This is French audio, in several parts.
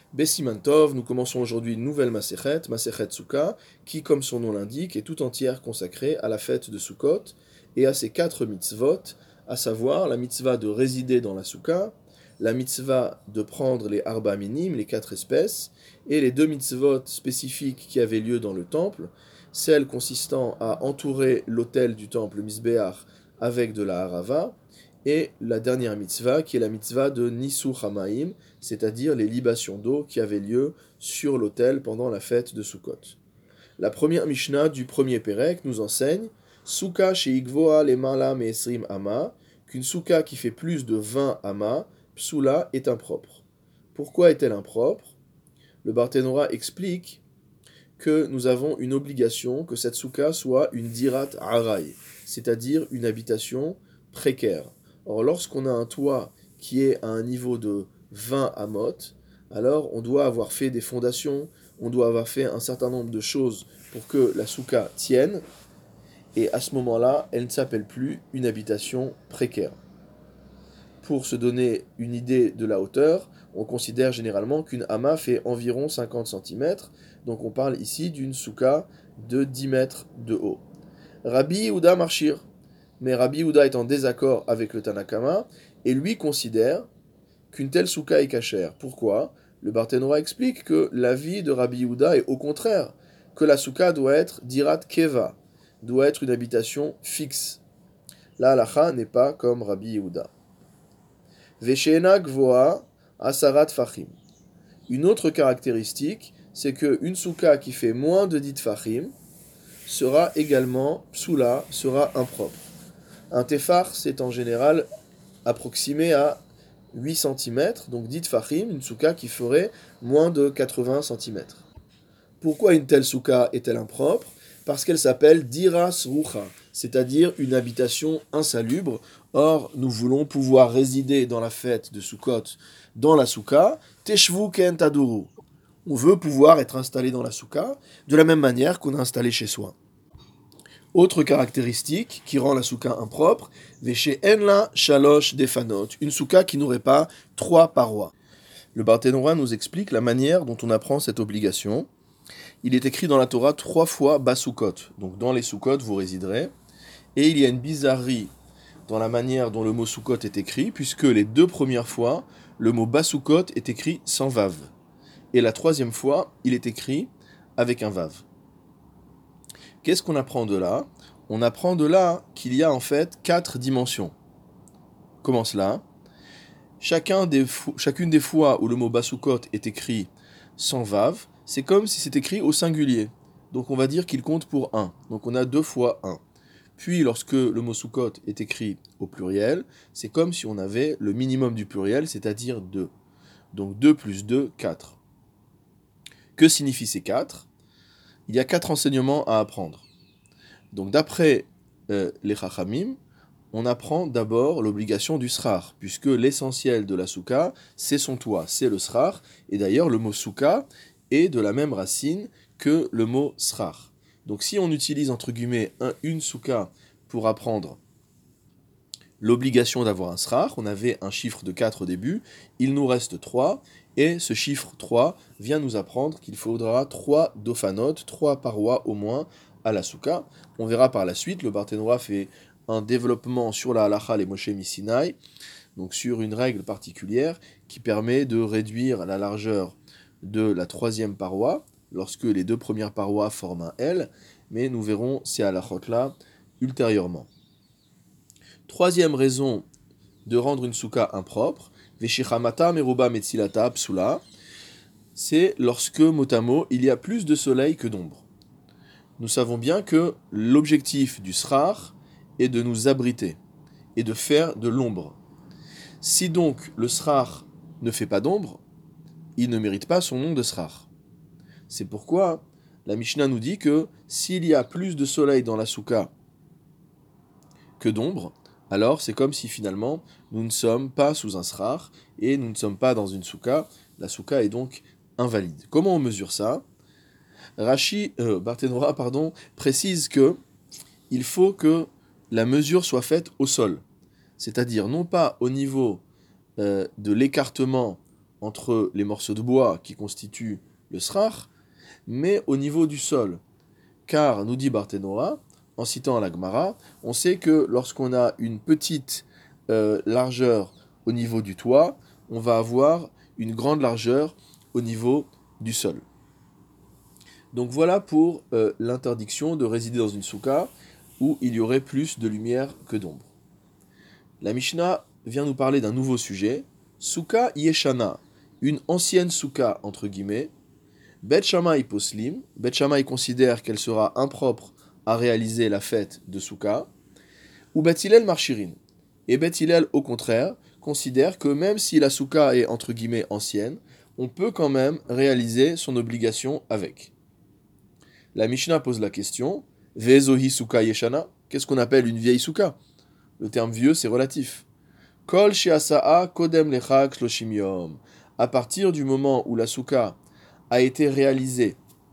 Bessiman Tov, nous commençons aujourd'hui une nouvelle Masechet Souka, qui, comme son nom l'indique, est tout entière consacrée à la fête de Sukkot et à ses 4 mitzvot, à savoir la mitzvah de résider dans la Souka, la mitzvah de prendre les arba minim, les 4 espèces, et les 2 mitzvot spécifiques qui avaient lieu dans le temple, celle consistant à entourer l'autel du temple Misbéach avec de la harava, et la dernière mitzvah qui est la mitzvah de Nisu Hamaim, c'est-à-dire les libations d'eau qui avaient lieu sur l'autel pendant la fête de Sukkot. La première Mishnah du premier Pérec nous enseigne Souka sheikvoa lemala me'esrim ama, qu'une souka qui fait plus de 20 amas, psula, est impropre. Pourquoi est-elle impropre? Le Barthénora explique que nous avons une obligation que cette souka soit une dirat aray, c'est-à-dire une habitation précaire. Or, lorsqu'on a un toit qui est à un niveau de 20 amot, alors on doit avoir fait des fondations, on doit avoir fait un certain nombre de choses pour que la souka tienne, et à ce moment-là, elle ne s'appelle plus une habitation précaire. Pour se donner une idée de la hauteur, on considère généralement qu'une hama fait environ 50 cm, donc on parle ici d'une souka de 10 mètres de haut. Rabbi Yehuda Marchir, mais Rabbi Yehuda est en désaccord avec le Tanakama, et lui considère qu'une telle souka est cachère. Pourquoi? Le Barthénora explique que l'avis de Rabbi Yehuda est au contraire, que la souka doit être dirat keva, doit être une habitation fixe. La halacha n'est pas comme Rabbi Yehuda. Vesheena gvoa asarat fachim. Une autre caractéristique, c'est qu'une souka qui fait moins de 10 fachim sera également psula, sera impropre. Un tefar, c'est en général approximé à 8 cm, donc 10 fachim, une souka qui ferait moins de 80 cm. Pourquoi une telle souka est-elle impropre? Parce qu'elle s'appelle diras rucha, c'est-à-dire une habitation insalubre. Or, nous voulons pouvoir résider dans la fête de Sukkot, dans la souka, teshvu ken taduru. On veut pouvoir être installé dans la souka de la même manière qu'on est installé chez soi. Autre caractéristique qui rend la souka impropre, veshe enla shalosh defanot, une souka qui n'aurait pas 3 parois. Le Barthénora nous explique la manière dont on apprend cette obligation. Il est écrit dans la Torah 3 fois Basukot, donc dans les Sukkot vous résiderez, et il y a une bizarrerie dans la manière dont le mot Sukkot est écrit, puisque les 2 premières fois, le mot Basukot est écrit sans vav, et la 3e fois, il est écrit avec un vav. Qu'est-ce qu'on apprend de là? On apprend de là qu'il y a en fait 4 dimensions. Comment cela? Chacune des fois où le mot Basukot est écrit sans vav, c'est comme si c'est écrit au singulier. Donc on va dire qu'il compte pour 1. Donc on a 2 fois 1. Puis lorsque le mot Sukkot est écrit au pluriel, c'est comme si on avait le minimum du pluriel, c'est-à-dire 2. Donc 2 plus 2, 4. Que signifient ces 4? Il y a 4 enseignements à apprendre. Donc d'après les Chachamim, on apprend d'abord l'obligation du srar, puisque l'essentiel de la souka, c'est son toit, c'est le srar, et d'ailleurs le mot souka est de la même racine que le mot srar. Donc si on utilise entre guillemets une souka pour apprendre l'obligation d'avoir un srar, on avait un chiffre de 4 au début, il nous reste 3, et ce chiffre 3 vient nous apprendre qu'il faudra 3 dofanot, 3 parois au moins à la souka. On verra par la suite, le Barthénora fait un développement sur la halacha les Moshe Misinaï, donc sur une règle particulière qui permet de réduire la largeur de la 3e paroi, lorsque les 2 premières parois forment un L, mais nous verrons ces halachot-là ultérieurement. 3e raison de rendre une souka impropre, Veshichamata meruba metzilata psula, c'est lorsque, mot à mot, il y a plus de soleil que d'ombre. Nous savons bien que l'objectif du srar est de nous abriter et de faire de l'ombre. Si donc le srar ne fait pas d'ombre, il ne mérite pas son nom de srar. C'est pourquoi la Mishnah nous dit que s'il y a plus de soleil dans la souka que d'ombre, alors c'est comme si finalement nous ne sommes pas sous un srar et nous ne sommes pas dans une souka. La souka est donc invalide. Comment on mesure ça? Barthénora précise que il faut que la mesure soit faite au sol, c'est-à-dire non pas au niveau de l'écartement entre les morceaux de bois qui constituent le srach, mais au niveau du sol. Car, nous dit Barthénora, en citant la Gemara, on sait que lorsqu'on a une petite largeur au niveau du toit, on va avoir une grande largeur au niveau du sol. Donc voilà pour l'interdiction de résider dans une souka où il y aurait plus de lumière que d'ombre. La Mishnah vient nous parler d'un nouveau sujet, souka yeshana, une ancienne souka entre guillemets. Bet Shammai poslim, Bet Shammai considère qu'elle sera impropre à réaliser la fête de souka, ou Bet Hillel marchirin. Et Bet Hillel, au contraire, considère que même si la souka est entre guillemets ancienne, on peut quand même réaliser son obligation avec. La Mishnah pose la question, Vezohi souka yeshana, qu'est-ce qu'on appelle une vieille souka? Le terme vieux, c'est relatif. Kol she'asa'a kodem lechag shloshim yom. À partir du moment où la souka a été réalisée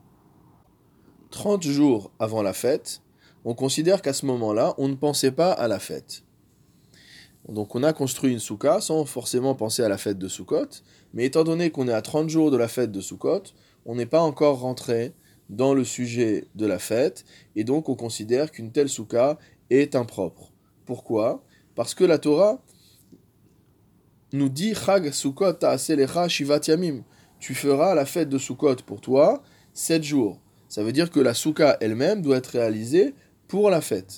30 jours avant la fête, on considère qu'à ce moment-là, on ne pensait pas à la fête. Donc on a construit une souka sans forcément penser à la fête de Sukkot, mais étant donné qu'on est à 30 jours de la fête de Sukkot, on n'est pas encore rentré dans le sujet de la fête, et donc on considère qu'une telle souka est impropre. Pourquoi? Parce que la Torah nous dit Chag Sukkot ta'aselecha shivat yamim. Tu feras la fête de Sukkot pour toi 7 jours. Ça veut dire que la souka elle-même doit être réalisée pour la fête.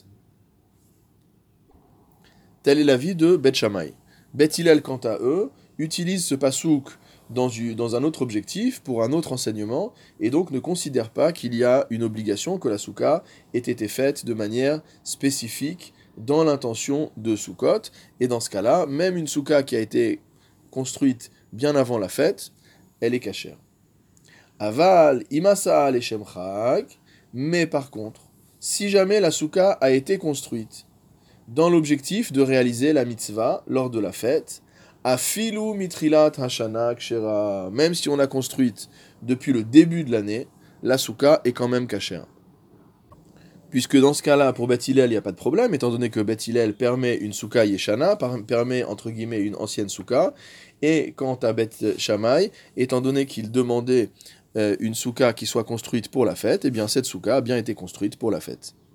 Tel est l'avis de Bet Shammai. Bet Hillel, quant à eux, utilise ce pasouk dans un autre objectif, pour un autre enseignement, et donc ne considère pas qu'il y a une obligation que la souka ait été faite de manière spécifique dans l'intention de Sukkot. Et dans ce cas-là, même une souka qui a été construite bien avant la fête, elle est cachère. Aval imasa leshem chag, mais par contre, si jamais la souka a été construite dans l'objectif de réaliser la mitzvah lors de la fête, afilu mitrilat hashana kshera, même si on l'a construite depuis le début de l'année, la souka est quand même cachère. Puisque dans ce cas-là, pour Bet Hillel, il n'y a pas de problème, étant donné que Bet Hillel permet une souka yeshana, permet entre guillemets une ancienne souka, et quant à Bet Shammai, étant donné qu'il demandait une souka qui soit construite pour la fête, eh bien cette souka a bien été construite pour la fête.